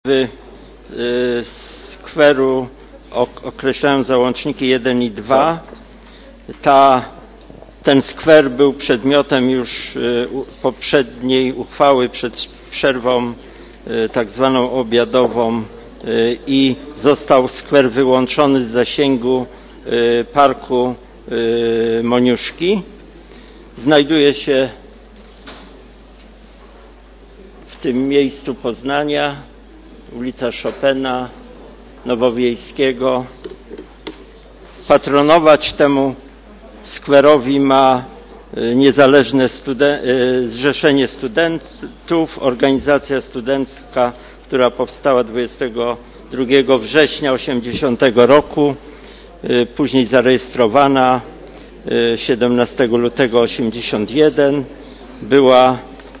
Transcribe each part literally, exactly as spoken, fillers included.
y, skweru określają załączniki jeden i dwa. Ta, ten skwer był przedmiotem już y, poprzedniej uchwały przed przerwą y, tak zwaną obiadową y, i został skwer wyłączony z zasięgu y, parku y, Moniuszki. Znajduje się w tym miejscu Poznania, ulica Chopina, Nowowiejskiego. Patronować temu skwerowi ma niezależne studen- Zrzeszenie Studentów, organizacja studencka, która powstała dwudziestego drugiego września osiemdziesiątego roku, później zarejestrowana siedemnastego lutego osiemdziesiątego pierwszego, była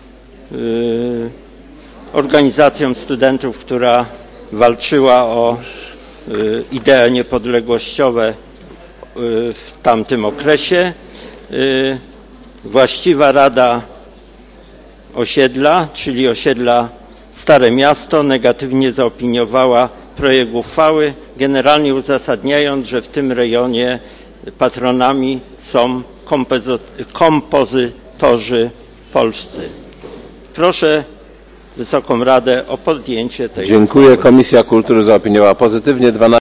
organizacją studentów, która walczyła o idee niepodległościowe w tamtym okresie. Właściwa Rada Osiedla, czyli osiedla Stare Miasto, negatywnie zaopiniowała projekt uchwały, generalnie uzasadniając, że w tym rejonie patronami są kompozytorzy polscy. Proszę Wysoką Radę o podjęcie tej Dziękuję. uchwały. Komisja Kultury zaopiniowała pozytywnie.